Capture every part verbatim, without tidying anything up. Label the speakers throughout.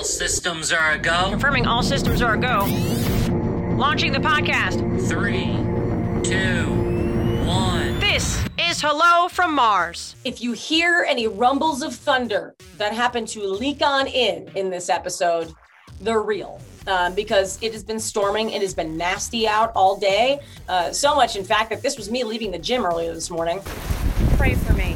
Speaker 1: systems are a go.
Speaker 2: Confirming all systems are a go. Launching the podcast.
Speaker 1: Three, two, one.
Speaker 2: This is Hello from Mars.
Speaker 3: If you hear any rumbles of thunder that happen to leak on in in this episode, they're real. Um, because it has been storming. It has been nasty out all day. Uh, so much, in fact, that this was me leaving the gym earlier this morning.
Speaker 2: Pray for me.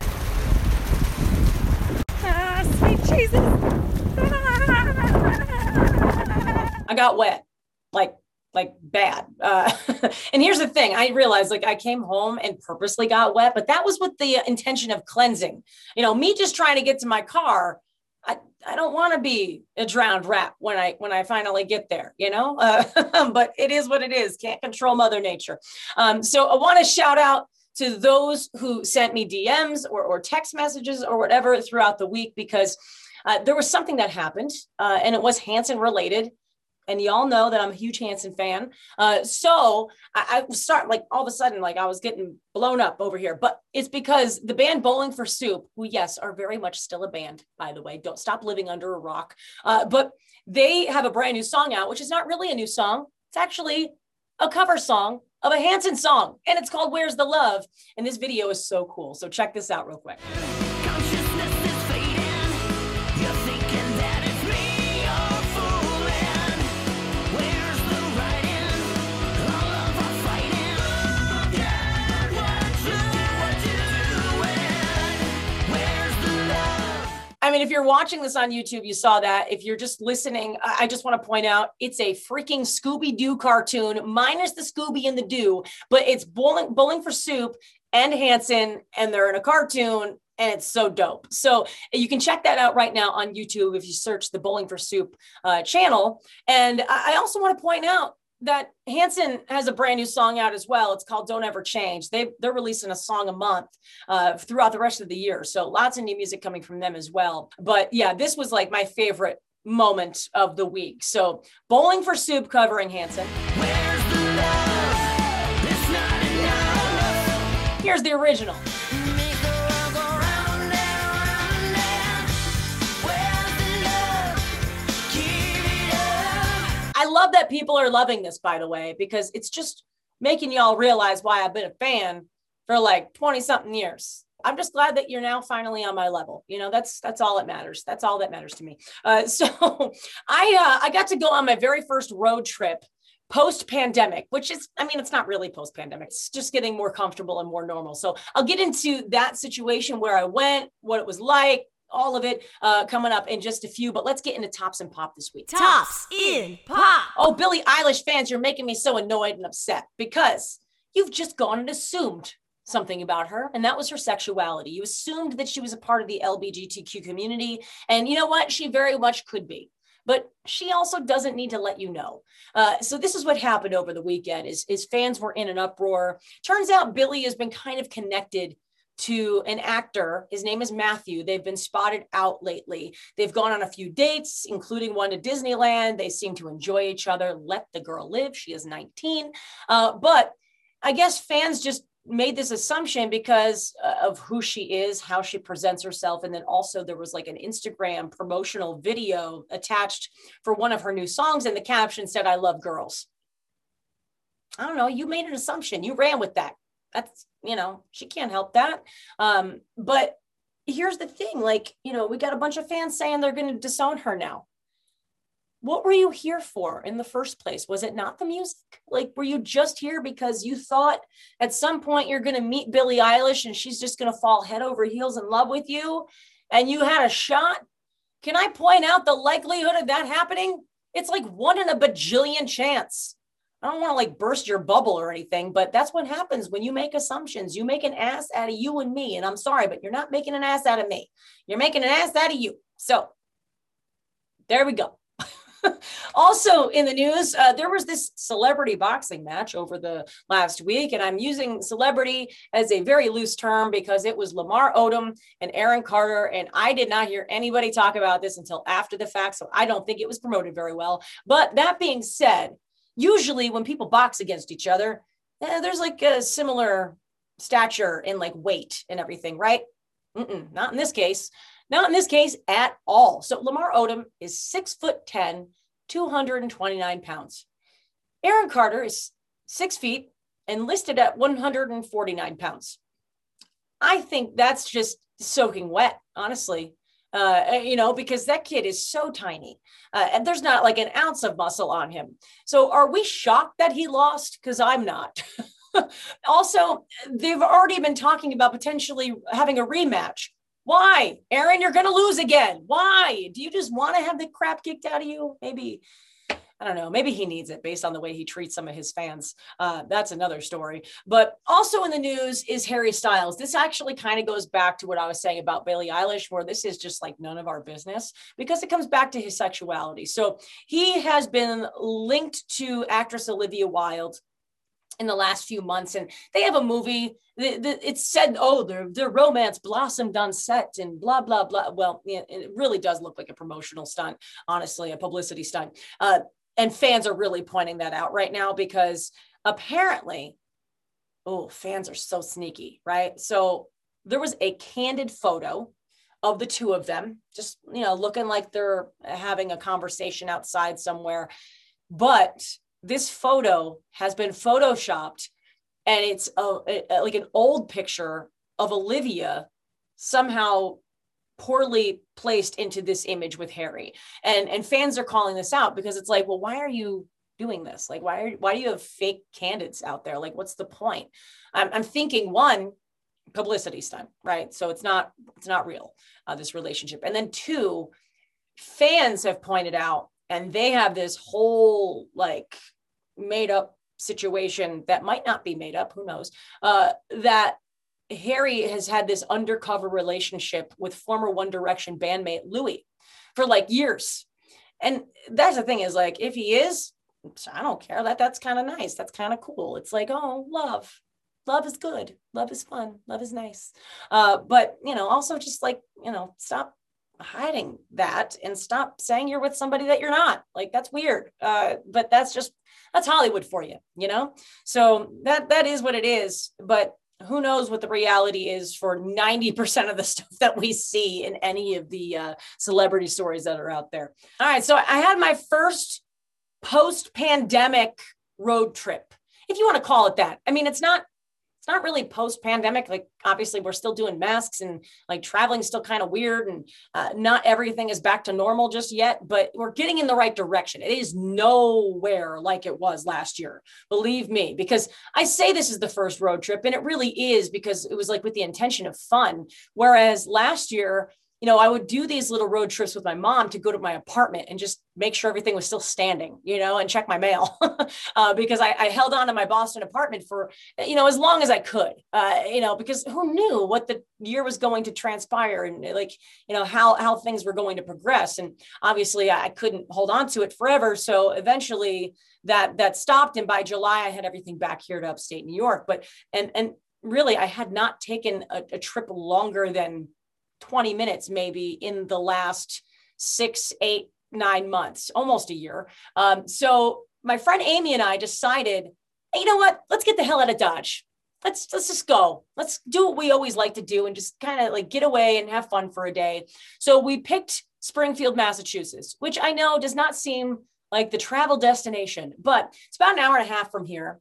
Speaker 2: Ah, sweet Jesus.
Speaker 3: I got wet, like, like bad. Uh, and here's the thing. I realized, like, I came home and purposely got wet, but that was with the intention of cleansing. You know, me just trying to get to my car. I, I don't want to be a drowned rat when I when I finally get there, you know, uh, but it is what it is. Can't control Mother Nature. Um, so I want to shout out to those who sent me D Ms or, or text messages or whatever throughout the week, because uh, there was something that happened uh, and it was Hanson related. And y'all know that I'm a huge Hanson fan. Uh, so I, I start like all of a sudden, like I was getting blown up over here, but it's because the band Bowling for Soup, who yes, are very much still a band, by the way, don't stop living under a rock. Uh, but they have a brand new song out, which is not really a new song. It's actually a cover song of a Hanson song, and it's called Where's the Love? And this video is so cool. So check this out real quick. I mean, if you're watching this on YouTube, you saw that. If you're just listening, I just want to point out, it's a freaking Scooby-Doo cartoon, minus the Scooby and the Doo, but it's Bowling, Bowling for Soup and Hanson, and they're in a cartoon, and it's so dope. So you can check that out right now on YouTube if you search the Bowling for Soup uh, channel. And I also want to point out that Hanson has a brand new song out as well. It's called Don't Ever Change. They, they're releasing a song a month uh, throughout the rest of the year. So lots of new music coming from them as well. But yeah, this was like my favorite moment of the week. So Bowling for Soup covering Hanson. Where's the love? It's not enough. Here's the original. I love that people are loving this, by the way, because it's just making y'all realize why I've been a fan for like twenty something years. I'm just glad that you're now finally on my level. You know, that's, that's all that matters. That's all that matters to me. Uh, so I, uh, I got to go on my very first road trip post-pandemic, which is, I mean, it's not really post-pandemic. It's just getting more comfortable and more normal. So I'll get into that situation, where I went, what it was like, all of it uh, coming up in just a few, but let's get into Tops and Pop this week.
Speaker 2: Tops in Pop.
Speaker 3: Oh, Billie Eilish fans, you're making me so annoyed and upset because you've just gone and assumed something about her, and that was her sexuality. You assumed that she was a part of the L G B T Q community, and you know what? She very much could be, but she also doesn't need to let you know. Uh, so this is what happened over the weekend, is, is fans were in an uproar. Turns out Billie has been kind of connected to an actor. His name is Matthew. They've been spotted out lately. They've gone on a few dates, including one to Disneyland. They seem to enjoy each other. Let the girl live. She is nineteen. Uh, but I guess fans just made this assumption because of who she is, how she presents herself. And then also there was like an Instagram promotional video attached for one of her new songs. And the caption said, "I love girls." I don't know. You made an assumption. You ran with that. That's, you know, she can't help that. Um, but here's the thing, like, you know, we got a bunch of fans saying they're going to disown her now. What were you here for in the first place? Was it not the music? Like, were you just here because you thought at some point you're going to meet Billie Eilish and she's just going to fall head over heels in love with you and you had a shot? Can I point out the likelihood of that happening? It's like one in a bajillion chance. I don't want to like burst your bubble or anything, but that's what happens when you make assumptions. You make an ass out of you and me. And I'm sorry, but you're not making an ass out of me. You're making an ass out of you. So there we go. Also in the news, uh, there was this celebrity boxing match over the last week, and I'm using celebrity as a very loose term because it was Lamar Odom and Aaron Carter, and I did not hear anybody talk about this until after the fact, so I don't think it was promoted very well. But that being said, usually when people box against each other, eh, there's like a similar stature in like weight and everything, right? Mm-mm, not in this case. Not in this case at all. So Lamar Odom is six foot ten, two hundred twenty-nine pounds. Aaron Carter is six feet and listed at one hundred forty-nine pounds. I think that's just soaking wet, honestly. Uh, you know, because that kid is so tiny uh, and there's not like an ounce of muscle on him. So are we shocked that he lost? Because I'm not. Also, they've already been talking about potentially having a rematch. Why? Aaron, you're going to lose again. Why? Do you just want to have the crap kicked out of you? Maybe, I don't know, maybe he needs it based on the way he treats some of his fans. Uh, that's another story. But also in the news is Harry Styles. This actually kind of goes back to what I was saying about Billie Eilish, where this is just like none of our business because it comes back to his sexuality. So he has been linked to actress Olivia Wilde in the last few months, and they have a movie. It's said, oh, their their romance blossomed on set and blah, blah, blah. Well, it really does look like a promotional stunt, honestly, a publicity stunt. Uh, and fans are really pointing that out right now because apparently, oh, fans are so sneaky, right? So there was a candid photo of the two of them, just, you know, looking like they're having a conversation outside somewhere. But this photo has been photoshopped and it's a, a, like an old picture of Olivia somehow poorly placed into this image with Harry. And, and fans are calling this out because it's like, well, why are you doing this? Like, why are, why do you have fake candidates out there? Like, what's the point? I'm, I'm thinking one, publicity stunt, right? So it's not, it's not real, uh, this relationship. And then two, fans have pointed out, and they have this whole like made up situation that might not be made up, who knows, uh, that Harry has had this undercover relationship with former One Direction bandmate Louis for like years. And that's the thing is like, if he is, I don't care, that that's kind of nice. That's kind of cool. It's like, oh, love, love is good. Love is fun. Love is nice. Uh, but, you know, also just like, you know, stop hiding that and stop saying you're with somebody that you're not. Like, that's weird. Uh, but that's just, that's Hollywood for you, you know? So that, that is what it is. But who knows what the reality is for ninety percent of the stuff that we see in any of the uh, celebrity stories that are out there. All right. So I had my first post-pandemic road trip, if you want to call it that. I mean, it's not, it's not really post-pandemic. Like, obviously we're still doing masks and like traveling still kind of weird and uh, not everything is back to normal just yet, but we're getting in the right direction. It is nowhere like it was last year, believe me, because I say this is the first road trip and it really is because it was like with the intention of fun. Whereas last year, you know, I would do these little road trips with my mom to go to my apartment and just make sure everything was still standing, you know, and check my mail uh, because I, I held on to my Boston apartment for, you know, as long as I could, uh, you know, because who knew what the year was going to transpire and like, you know, how, how things were going to progress. And obviously I couldn't hold on to it forever. So eventually that, that stopped. And by July, I had everything back here to upstate New York. But, and, and really, I had not taken a, a trip longer than twenty minutes, maybe in the last six, eight, nine months, almost a year. Um, so my friend Amy and I decided, hey, you know what, let's get the hell out of Dodge. Let's, let's just go. Let's do what we always like to do and just kind of like get away and have fun for a day. So we picked Springfield, Massachusetts, which I know does not seem like the travel destination, but it's about an hour and a half from here.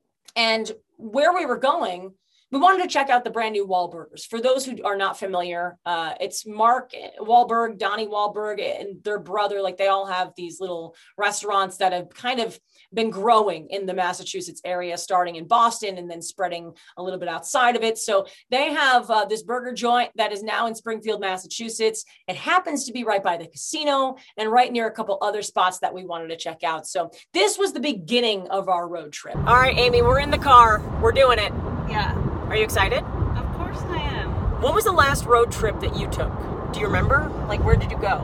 Speaker 3: And where we were going, we wanted to check out the brand new Wahlburgers. For those who are not familiar, uh, it's Mark Wahlberg, Donnie Wahlberg, and their brother. Like, they all have these little restaurants that have kind of been growing in the Massachusetts area, starting in Boston and then spreading a little bit outside of it. So they have uh, this burger joint that is now in Springfield, Massachusetts. It happens to be right by the casino and right near a couple other spots that we wanted to check out. So this was the beginning of our road trip. All right, Amy, we're in the car. We're doing it.
Speaker 4: Yeah.
Speaker 3: Are you excited?
Speaker 4: Of course I am.
Speaker 3: When was the last road trip that you took? Do you remember? Like, where did you go?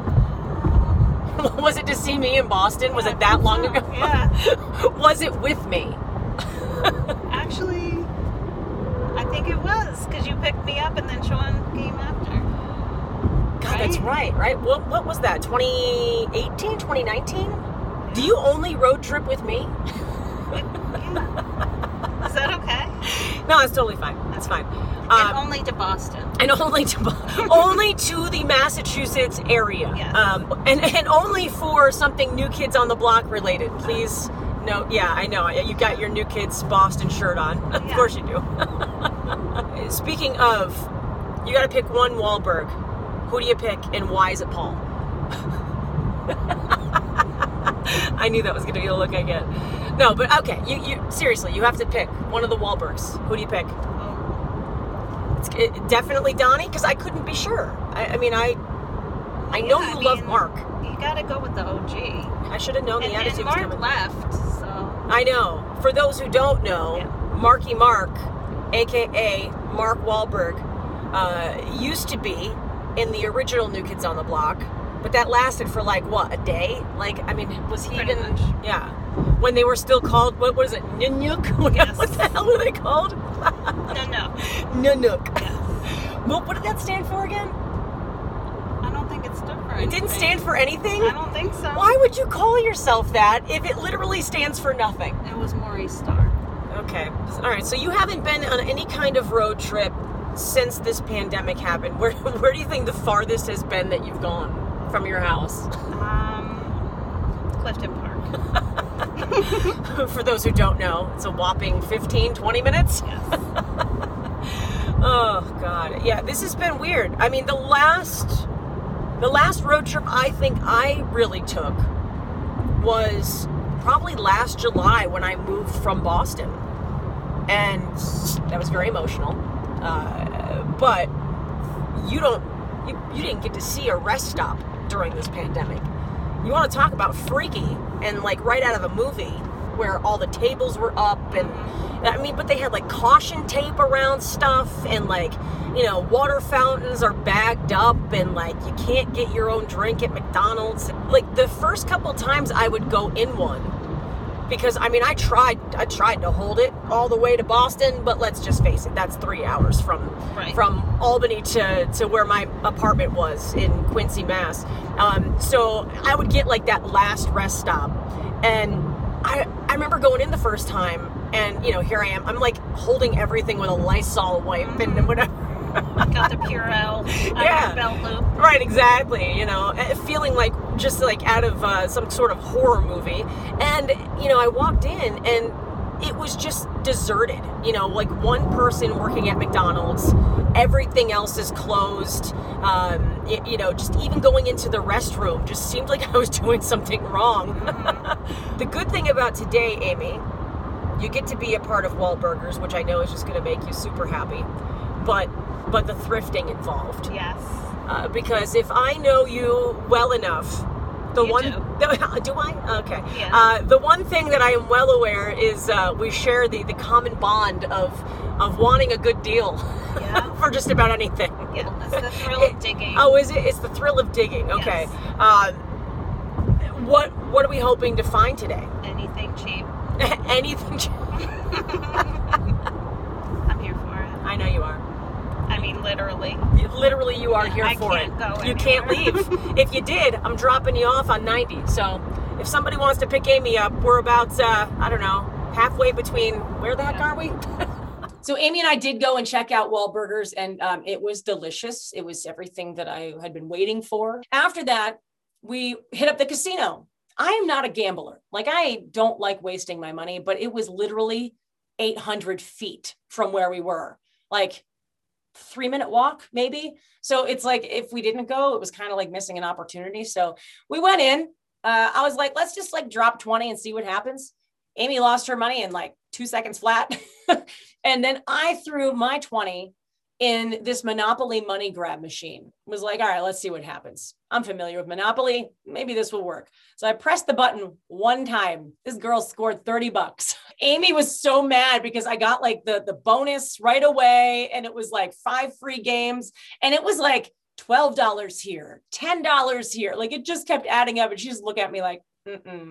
Speaker 3: Was it to see me in Boston? Was
Speaker 4: Yeah,
Speaker 3: it that long
Speaker 4: so.
Speaker 3: ago?
Speaker 4: Yeah.
Speaker 3: Was it with me?
Speaker 4: Actually, I think it was, because you picked me up and then Sean came after.
Speaker 3: God,
Speaker 4: Right?
Speaker 3: that's right, right? What, what was that, twenty eighteen, twenty nineteen? Do you only road trip with me?
Speaker 4: Yeah. Is that okay?
Speaker 5: No, it's totally fine. It's fine.
Speaker 4: And
Speaker 5: Um,
Speaker 4: only to Boston.
Speaker 5: and only to only to the Massachusetts area,
Speaker 4: Yes.
Speaker 5: um, and and only for something New Kids on the Block related. Please, no, yeah, I know you got your New Kids Boston shirt on. Of
Speaker 4: Yeah.
Speaker 5: course you do. Speaking of, you got to pick one Wahlberg. Who do you pick, and why is it Paul? I knew that was going to be the look I get. No, but okay, you you seriously, you have to pick one of the Wahlbergs. Who do you pick?
Speaker 4: Oh.
Speaker 5: It's it, definitely Donnie, because I couldn't be sure. I, I mean, I I know
Speaker 4: Yeah,
Speaker 5: you
Speaker 4: I
Speaker 5: love
Speaker 4: mean,
Speaker 5: Mark.
Speaker 4: You gotta go with the O G.
Speaker 5: I should have known
Speaker 4: And,
Speaker 5: the
Speaker 4: and
Speaker 5: attitude was
Speaker 4: Mark
Speaker 5: coming.
Speaker 4: left, so.
Speaker 5: I know. For those who don't know,
Speaker 4: Yeah.
Speaker 5: Marky Mark, aka Mark Wahlberg, uh, used to be in the original New Kids on the Block, but that lasted for like what, a day? Like, I mean, was he
Speaker 4: Pretty
Speaker 5: even?
Speaker 4: much.
Speaker 5: Yeah. When they were still called, what was it, Nunuk? What,
Speaker 4: Yes.
Speaker 5: what the hell were they called?
Speaker 4: No, no.
Speaker 5: Nunuk.
Speaker 4: Yes.
Speaker 5: What, what did that stand for again?
Speaker 4: I don't think it stood for
Speaker 5: It
Speaker 4: anything.
Speaker 5: didn't stand for anything?
Speaker 4: I don't think so.
Speaker 5: Why would you call yourself that if it literally stands for nothing?
Speaker 4: It was Maurice Starr.
Speaker 5: Okay. All right. So you haven't been on any kind of road trip since this pandemic happened. Where where do you think the farthest has been that you've gone from your house?
Speaker 4: Um, Clifton Park.
Speaker 5: For those who don't know, it's a whopping fifteen, twenty minutes.
Speaker 4: Yes.
Speaker 5: Oh God. Yeah, this has been weird. I mean, the last the last road trip I think I really took was probably last July when I moved from Boston. And that was very emotional. Uh, but you don't you, you didn't get to see a rest stop during this pandemic. You want to talk about freaky and like right out of a movie where all the tables were up and I mean, but they had like caution tape around stuff and like, you know, water fountains are bagged up and like you can't get your own drink at McDonald's. Like the first couple times I would go in one because I mean, I tried, I tried to hold it all the way to Boston, but let's just face it, that's three hours from
Speaker 4: Right.
Speaker 5: from Albany to, to where my apartment was in Quincy, Mass. Um, so I would get like that last rest stop and I, I remember going in the first time and, you know, here I am. I'm like holding everything with a Lysol wipe
Speaker 4: Mm-hmm.
Speaker 5: and whatever.
Speaker 4: Got the Purell out
Speaker 5: Yeah.
Speaker 4: of the belt loop.
Speaker 5: Right, exactly. You know, eh, feeling like just like out of uh, some sort of horror movie. And, you know, I walked in and it was just deserted. You know, like one person working at McDonald's, everything else is closed. Um, it, you know, just even going into the restroom just seemed like I was doing something wrong.
Speaker 4: Mm-hmm.
Speaker 5: The good thing about today, Amy, you get to be a part of Wahlburgers, which I know is just going to make you super happy. But but the thrifting involved.
Speaker 4: Yes.
Speaker 5: Uh, because if I know you well enough, the
Speaker 4: You
Speaker 5: one
Speaker 4: do.
Speaker 5: The, do I? Okay.
Speaker 4: Yeah.
Speaker 5: Uh, the one thing that I am well aware is uh, we share the, the common bond of of wanting a good deal
Speaker 4: Yeah.
Speaker 5: for just about anything.
Speaker 4: Yeah, that's the thrill
Speaker 5: It-
Speaker 4: of digging.
Speaker 5: Oh, is it? It's the thrill of digging. Okay.
Speaker 4: Yes.
Speaker 5: Um, what what are we hoping to find today?
Speaker 4: Anything cheap.
Speaker 5: Anything?
Speaker 4: I'm here for it.
Speaker 5: I know you are.
Speaker 4: I mean, literally.
Speaker 5: Literally, you are
Speaker 4: Yeah,
Speaker 5: here
Speaker 4: I
Speaker 5: for
Speaker 4: can't
Speaker 5: it.
Speaker 4: go
Speaker 5: You can't
Speaker 4: anywhere.
Speaker 5: leave. If you did, I'm dropping you off on ninety. So if somebody wants to pick Amy up, we're about, uh, I don't know, halfway between, where the heck
Speaker 4: Yeah.
Speaker 5: are we?
Speaker 3: So Amy and I did go and check out Wahlburgers, and um, it was delicious. It was everything that I had been waiting for. After that, we hit up the casino. I am not a gambler. Like, I don't like wasting my money, but it was literally eight hundred feet from where we were. Like, three minute walk, maybe. So it's like, if we didn't go, it was kind of like missing an opportunity. So we went in. Uh, I was like, let's just like drop twenty and see what happens. Amy lost her money in like two seconds flat. And then I threw my twenty in this Monopoly money grab machine. Was like, all right, let's see what happens. I'm familiar with Monopoly. Maybe this will work. So I pressed the button one time. This girl scored thirty bucks. Amy was so mad because I got like the, the bonus right away. And it was like five free games. And it was like twelve dollars here, ten dollars here. Like, it just kept adding up. And she just looked at me like, mm-mm.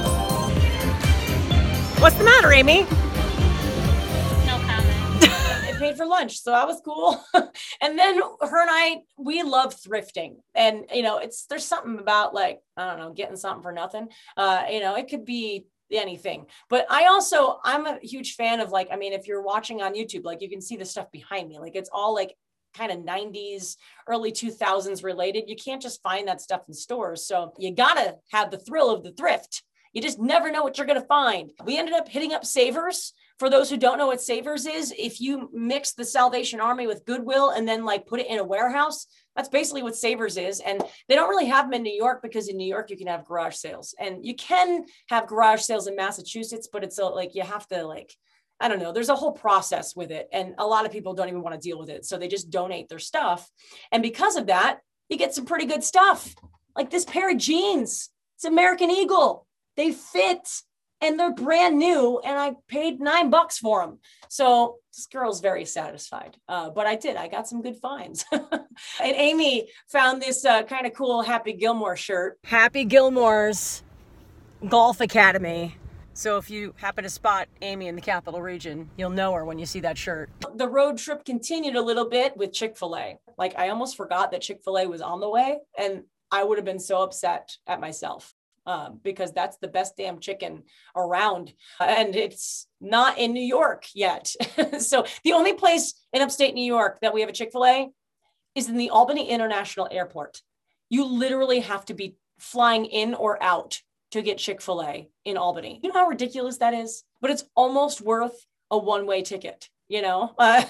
Speaker 5: What's the matter, Amy?
Speaker 4: No comment.
Speaker 3: paid for lunch. So that was cool. And then her and I, we love thrifting. And, you know, it's, there's something about like, I don't know, getting something for nothing. Uh, you know, it could be anything, but I also, I'm a huge fan of like, I mean, if you're watching on YouTube, like you can see the stuff behind me, like it's all like kind of nineties, early two thousands related. You can't just find that stuff in stores. So you gotta have the thrill of the thrift. You just never know what you're going to find. We ended up hitting up Savers. For those who don't know what Savers is, if you mix the Salvation Army with Goodwill and then like put it in a warehouse, that's basically what Savers is. And they don't really have them in New York because in New York, you can have garage sales and you can have garage sales in Massachusetts, but it's a, like, you have to like, I don't know, there's a whole process with it. And a lot of people don't even want to deal with it. So they just donate their stuff. And because of that, you get some pretty good stuff. Like this pair of jeans, it's American Eagle. They fit and they're brand new and I paid nine bucks for them. So this girl's very satisfied, uh, but I did, I got some good finds. And Amy found this uh, kind of cool Happy Gilmore shirt.
Speaker 5: Happy Gilmore's Golf Academy. So if you happen to spot Amy in the capital region, you'll know her when you see that shirt.
Speaker 3: The road trip continued a little bit with Chick-fil-A. Like I almost forgot that Chick-fil-A was on the way and I would have been so upset at myself. Um, because that's the best damn chicken around. And it's not in New York yet. So the only place in upstate New York that we have a Chick-fil-A is in the Albany International Airport. You literally have to be flying in or out to get Chick-fil-A in Albany. You know how ridiculous that is? But it's almost worth a one-way ticket, you know? Uh,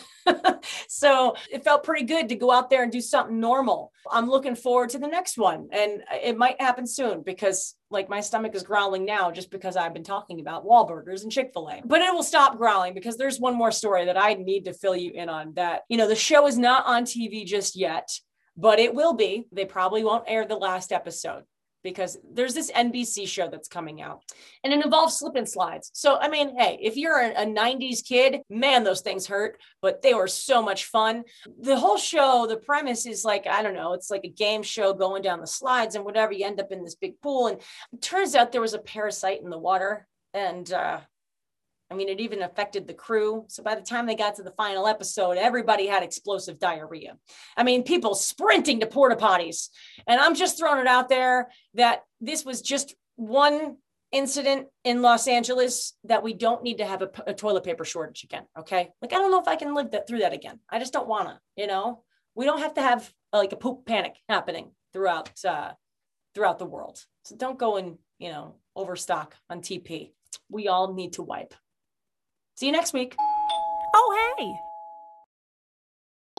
Speaker 3: so it felt pretty good to go out there and do something normal. I'm looking forward to the next one. And it might happen soon because like my stomach is growling now just because I've been talking about Wahlburgers and Chick-fil-A. But it will stop growling because there's one more story that I need to fill you in on that. You know, the show is not on T V just yet, but it will be. They probably won't air the last episode, because there's this N B C show that's coming out and it involves slip and slides. So, I mean, hey, if you're a, a nineties kid, man, those things hurt, but they were so much fun. The whole show, the premise is like, I don't know, it's like a game show going down the slides and whatever, you end up in this big pool. And it turns out there was a parasite in the water. And, uh, I mean, it even affected the crew. So by the time they got to the final episode, everybody had explosive diarrhea. I mean, people sprinting to porta potties. And I'm just throwing it out there that this was just one incident in Los Angeles that we don't need to have a, a toilet paper shortage again. Okay. Like, I don't know if I can live that through that again. I just don't want to, you know, we don't have to have uh, like a poop panic happening throughout, uh, throughout the world. So don't go and, you know, overstock on T P. We all need to wipe. See you next week.
Speaker 5: Oh, hey.